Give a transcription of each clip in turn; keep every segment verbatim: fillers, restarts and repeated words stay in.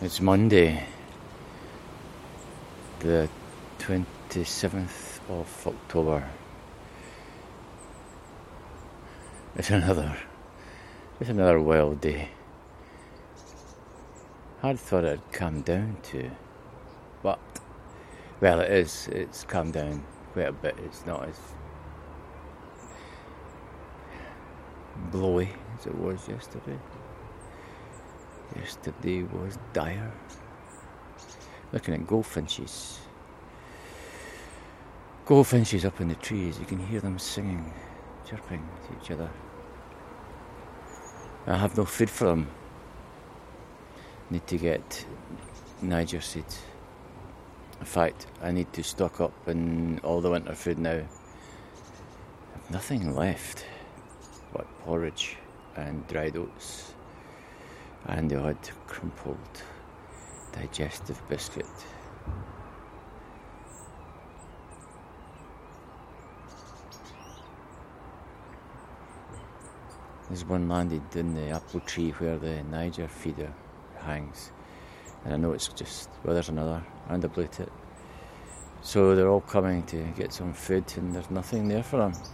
It's Monday, the twenty-seventh of October. It's another, it's another wild day. I'd thought it'd calm down to, but, well, it is, it's calmed down quite a bit. It's not as blowy as it was yesterday. Yesterday was dire. Looking at goldfinches. Goldfinches up in the trees, you can hear them singing, chirping to each other. I have no food for them. Need to get Niger seeds. In fact, I need to stock up on all the winter food now. I've nothing left but porridge and dried oats and the odd crumpled digestive biscuit. There's one landed in the apple tree where the Niger feeder hangs, and I know it's just, well, there's another, and a blue tit. So they're all coming to get some food, and there's nothing there for them.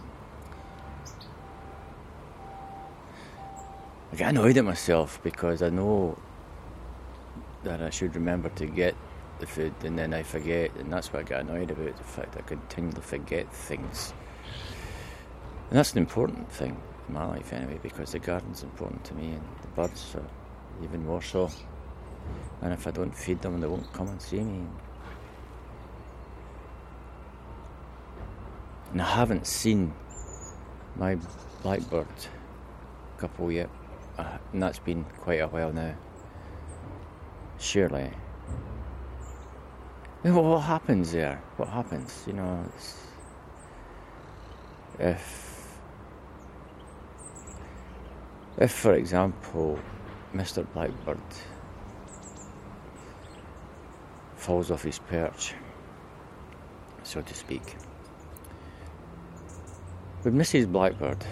I get annoyed at myself because I know that I should remember to get the food, and then I forget, and that's what I get annoyed about, the fact I continually forget things. And that's an important thing in my life anyway, because the garden's important to me, and the birds are even more so. And if I don't feed them, they won't come and see me. And I haven't seen my blackbird couple yet. Uh, and that's been quite a while now. Surely. I mean, what happens there? What happens? You know, it's, if, if for example, Mister Blackbird falls off his perch, so to speak, would Missus Blackbird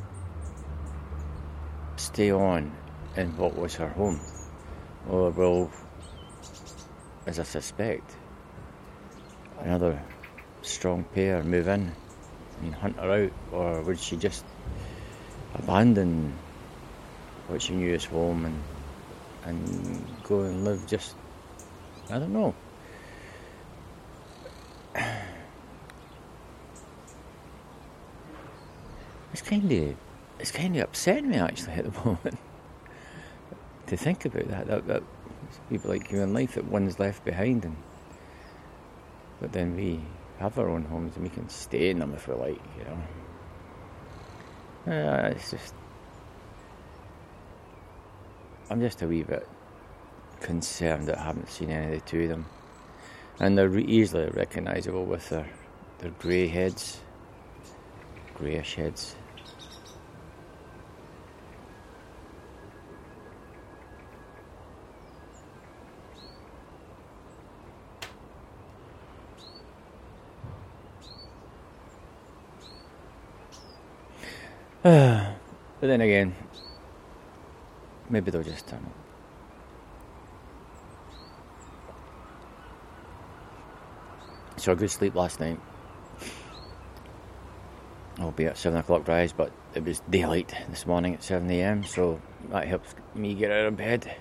stay on in what was her home, or will, as I suspect, another strong pair move in and hunt her out, or would she just abandon what she knew as home and and go and live just, I don't know. It's kind of It's kind of upsetting me actually at the moment to think about that. That, that people like you in life that one's left behind, and but then we have our own homes and we can stay in them if we like, you know. Uh, it's just, I'm just a wee bit concerned that I haven't seen any of the two of them, and they're re- easily recognisable with their their grey heads, greyish heads. But then again, maybe they'll just turn up. So a good sleep last night. I'll be at seven o'clock rise, but it was daylight this morning at seven a.m, so that helps me get out of bed.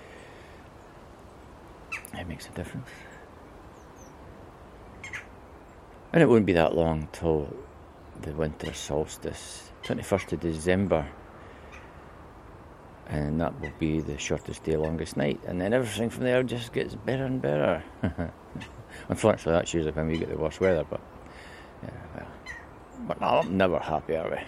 It makes a difference. And it won't be that long till the winter solstice, twenty-first of December, and that will be the shortest day, longest night, and then everything from there just gets better and better. Unfortunately, that's usually when we get the worst weather, but yeah, well, but no, I'm never happy, are we?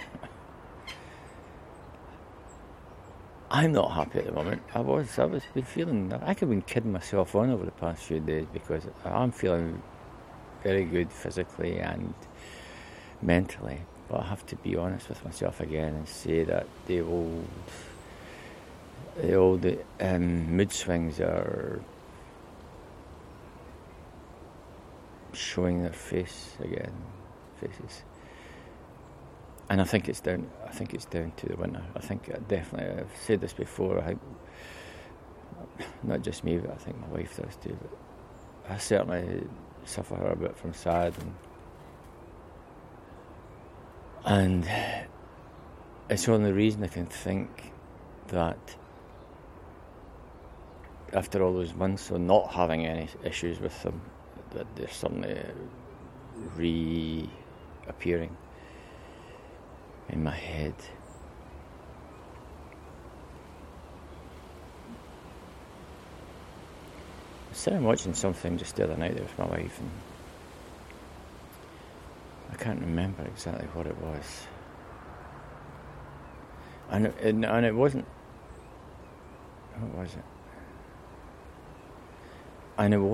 I'm not happy at the moment. I was, I was been feeling, I could have been kidding myself on over the past few days, because I'm feeling very good physically and mentally, but I have to be honest with myself again and say that the old the old um, mood swings are showing their face again, faces. And I think it's down. I think it's down to the winter. I think definitely. I've said this before. I think not just me, but I think my wife does too, but I certainly suffer a bit from S A D, and, and it's the only reason I can think that after all those months of not having any issues with them, that they're suddenly reappearing in my head. I was sitting watching something just the other night there with my wife, and I can't remember exactly what it was. And it, and, and it wasn't. What was it? And it,